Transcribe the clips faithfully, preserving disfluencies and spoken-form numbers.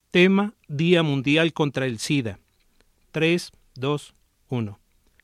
Tema: Día Mundial contra el SIDA. tres, dos, uno.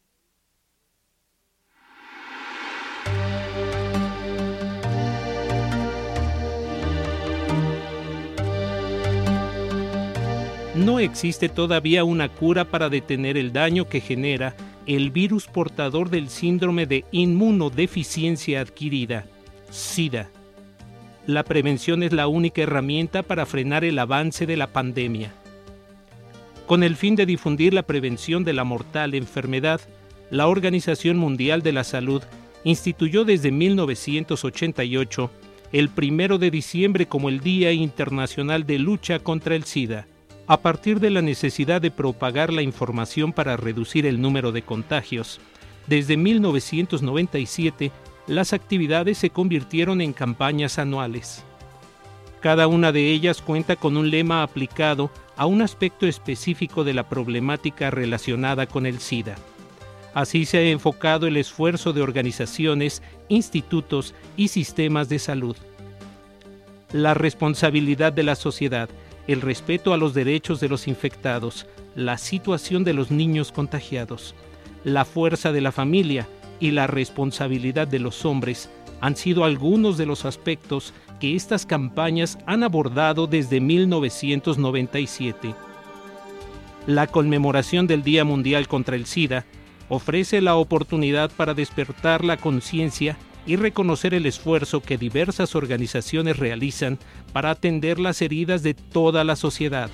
No existe todavía una cura para detener el daño que genera el virus portador del síndrome de inmunodeficiencia adquirida, SIDA. La prevención es la única herramienta para frenar el avance de la pandemia. Con el fin de difundir la prevención de la mortal enfermedad, la Organización Mundial de la Salud instituyó desde mil novecientos ochenta y ocho el primero de diciembre como el Día Internacional de Lucha contra el SIDA. A partir de la necesidad de propagar la información para reducir el número de contagios, desde mil novecientos noventa y siete, las actividades se convirtieron en campañas anuales. Cada una de ellas cuenta con un lema aplicado a un aspecto específico de la problemática relacionada con el SIDA. Así se ha enfocado el esfuerzo de organizaciones, institutos y sistemas de salud. La responsabilidad de la sociedad, el respeto a los derechos de los infectados, la situación de los niños contagiados, la fuerza de la familia y la responsabilidad de los hombres han sido algunos de los aspectos que estas campañas han abordado desde mil novecientos noventa y siete. La conmemoración del Día Mundial contra el SIDA ofrece la oportunidad para despertar la conciencia y reconocer el esfuerzo que diversas organizaciones realizan para atender las heridas de toda la sociedad.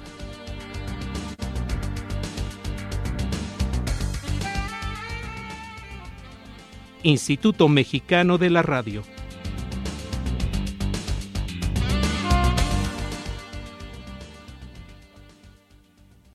Instituto Mexicano de la Radio.